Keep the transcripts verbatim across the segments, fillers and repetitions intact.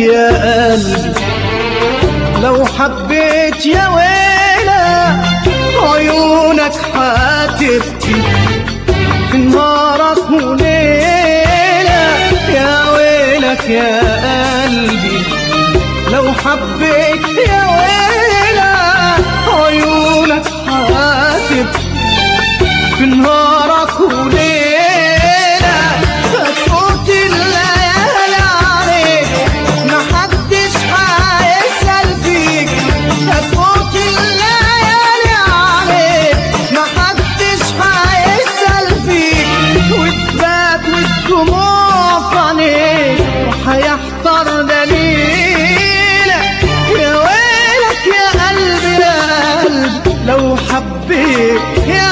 يا قلبي لو حبيت يا ويلة عيونك هتبكي في نهارك وليلة. يا ويلك يا قلبي لو حبيت يا ويلة عيونك هتبكي في نهارك وليلة. هتفوت الليالي عليك محدش هيسأل فيك. هتفوت الليالي عليك محدش هيسأل فيك. وتبات والدموع في عينيك وهيحتار دليلك. يا ويلك يا قلبي يا قلبي لو حبيت يا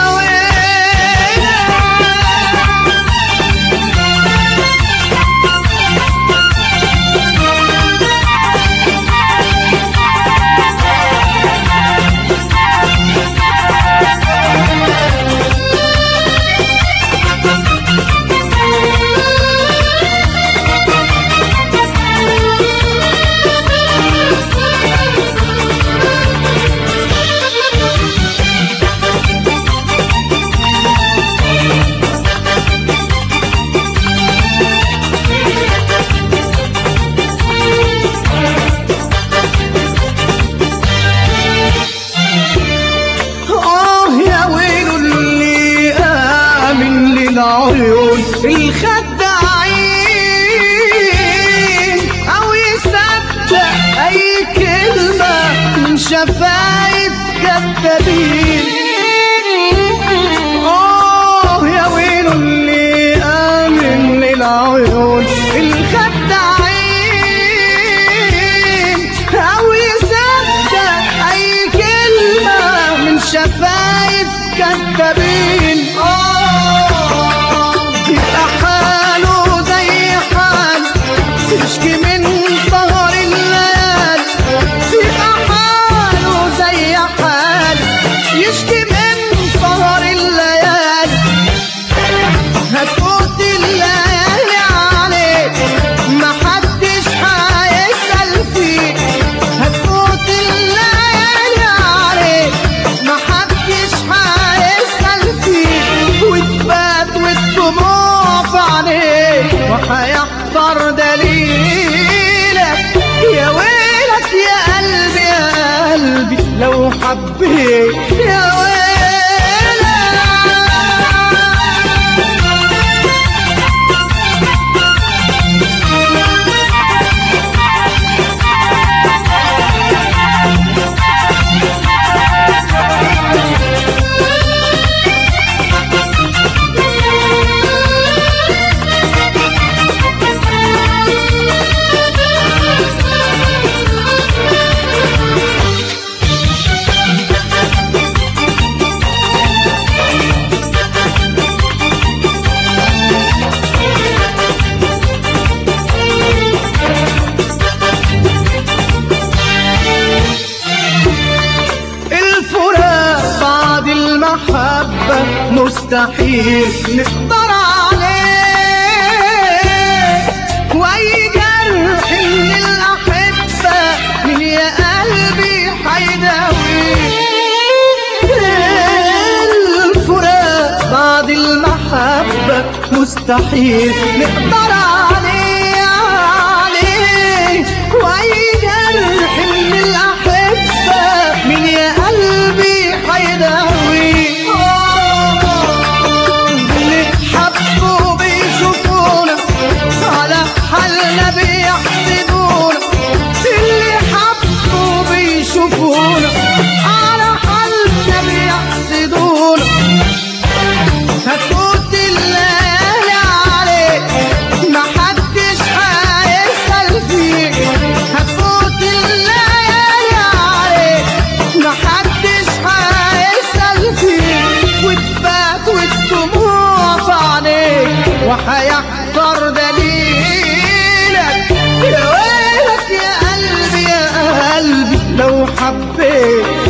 العيون الخداعين أو يصدق أي كلمة من شفايف كذابين. آه يا ويل اللي آمن للعيون الخداعين أو يصدق أي كلمة من شفايف كذابين. يشكي من سهر الليالي يبقى حاله زي حالي. يشكي من سهر الليالي هتفوت الليالي عليك محدش هيسأل فيك. هتفوت الليالي عليك محدش هيسأل فيك. وتبات والدموع في عينيك وهيحتار دليلك. يا ويلك يا قلبي يا قلبي لو حبيت يا المحبة مستحيل نقدر عليه. وأي جرح من الأحبة من يا قلبي حيداويه. الفراق بعد المحبة مستحيل نقدر عليه عليه. وأي جرح من الأحبة من يا قلبي حيداويه. حالنا بيحسدونا اللي حبوا بيشوفونا على حالنا بيحسدونا. هتفوت الليالي عليك محدش هيسأل فيك. هتفوت الليالي عليك محدش هيسأل فيك. وتبات والدموع في عينيك وهيحتار دليلك. يا ويلك يا قلبي يا قلبي لو حبيت